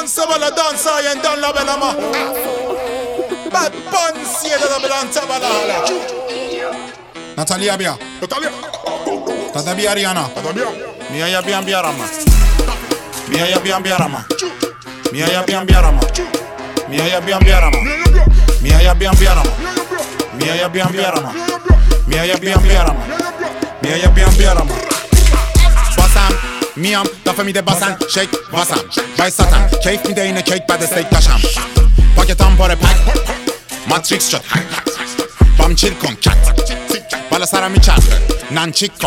dansa bala dansa yen dan la bela ma. Bad Bunny da bela dansa bala hala. Natalia Bia. Tadabi Ariana. Mia ya bian biarama. Mia ya bian biarama. Mia ya bian biarama. Mia ya bian biarama. Mia ya bian biarama. Mia ya bian biarama. Mia ya bian biarama. Mia ya bian biarama. Basam, miam, ta famide basan, shake, basam. Bay satan, keyif mi de yine cake bade steak taşam. Paketam pare pak, Matrix shot. Bam chill kon cat. Bala sarami chat, nan chico.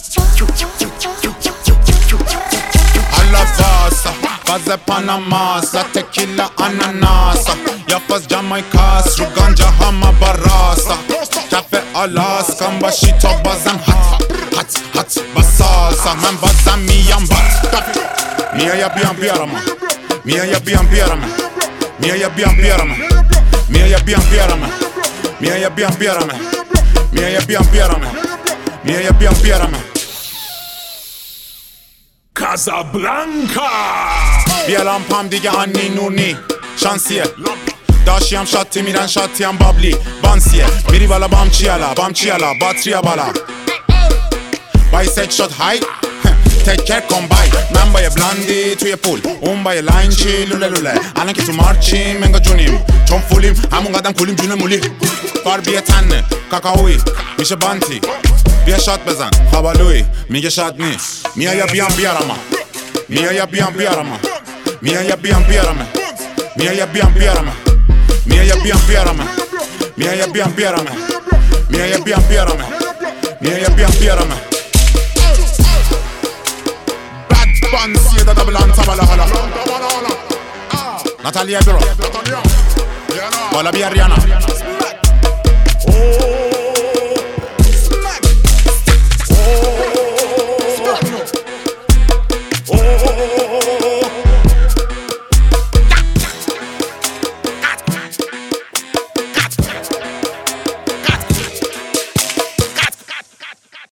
Alla vasa, faze panamasa, tequila ananasa. Yapaz Jamaicas, ruganja hama barasa. Cafe Alaska, bashito bazan hat, basasa. Men bazan miyam bat. Mia ya bian biarama. Mia ya bian biarama. Mia ya bian biarama. Mia ya bian biarama. Mia ya bian biarama. Mia ya bian biarama. Mia ya bian biarama. Casablanca. بیا لامپم دیگه هنی نونی شانسیه داشتیم شاتی میرن شاتیم بابلی بانسیه میری بالا بام چیالا باتریا بالا بای ست شد های تکر کن بای من با یه بلندی توی پول اون با یه لاین چی لوله لوله الان که تو مارچیم منگا جونیم چون فولیم همون قدم کولیم جون مولی بار بیه تنه کاکاوی میشه بانتی بیا شات بزن خوابالوی میگه شاد نیست میا یا بیام بیارم میا یا بیام بیارم Mia ya bian biarama. Mia ya bian biarama. Mia ya bian biarama. Mia ya bian biarama. Mia ya bian biarama. Mia ya bian biarama. Bad Bunny da blanta bala hala. Natalia Biro. Bala bi Ariana.